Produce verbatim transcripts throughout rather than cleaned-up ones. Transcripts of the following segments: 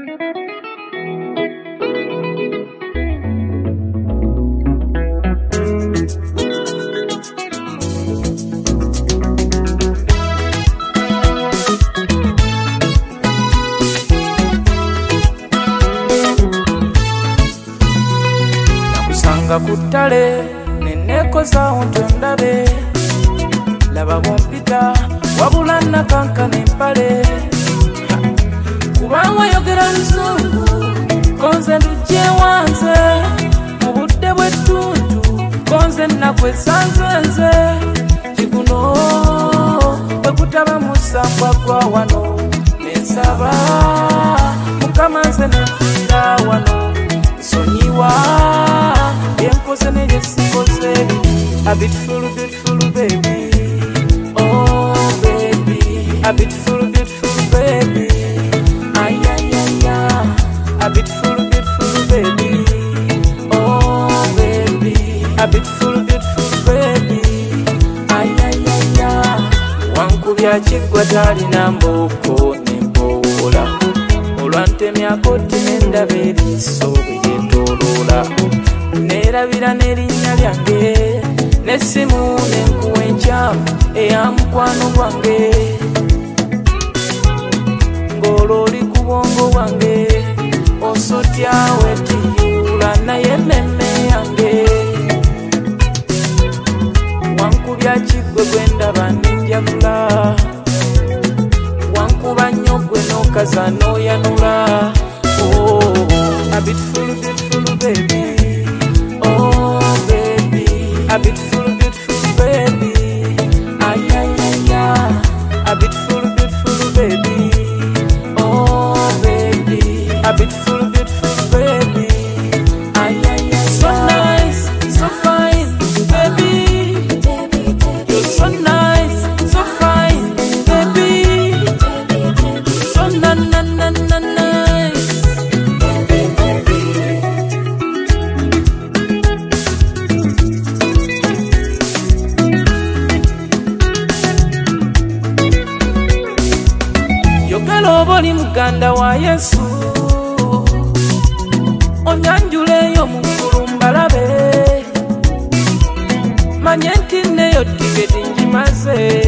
Kutale neneko za ontondabe laba bompita wabula nakankana empale kubanga yogera luzungu konze ndujje wanze mu budde bw'ettuntu konze nakwesanzenze kikuno bwekutaba musambwa gwa wano nensaba mukama nze nenfiira wano nsonyiwa Yempoze ne yesikoze a beautiful beautiful baby oh baby a beautiful beautiful baby ay ay ay ay a beautiful beautiful baby oh baby a beautiful beautiful baby ay ay ay ay wankubya kigwa talina mboko nembowola olwantemyako tinendaba eriiso bweyetoloola nerabira nerinnya lyange nessimu nenkuwa enkyamu eya mukwano gwange ng'olwo oli ku bwongo bwange osotya wetiyula naye emmemme yange wankubya kiggwe gwe ndaba ninjagula wankuba nnyo gwe n'okaza n'oyanula oh, a beautiful beautiful baby a beautiful, beautiful baby. Ay, ay, ay, ay. A beautiful, beautiful baby. Oh, baby. A beautiful, beautiful baby. Ay, ay, ay. So nice, so fine, baby. You're so nice, so fine, baby. So na na na na nice. Oboli muganda wa Yesu onyanjuleyo mukulu mbalabe manye nti neyo tiketi njimaze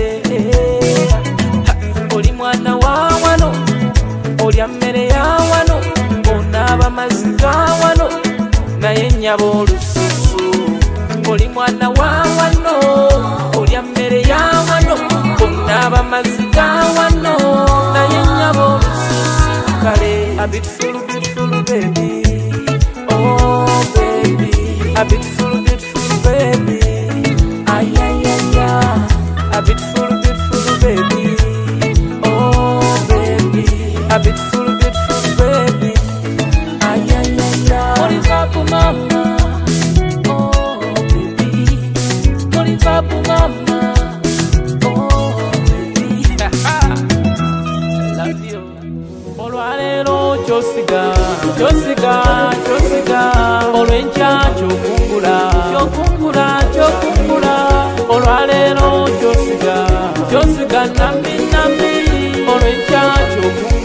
oli mwana wa wano olya mmere ya wano onaaba mazzi ga wano naye nnyaba olususu oli mwana wa wano olya mmere ya wano onaaba mazzi ga wano naye nnyaba a beautiful, beautiful baby. Oh baby, a beautiful, beautiful baby. Ay ay ay ay, a beautiful, beautiful baby. Oh baby, a beautiful, beautiful baby. Ay ay ay ay. Oliva pour mama. Oh baby, Oliva pour mama. Oh baby, I love you. Olwalero kyosiga kyosiga kyosiga olwenkya kyokungula kyokungula kyokungula olwalero kyosiga kyosiga nambi nambi olwenkya kyokungula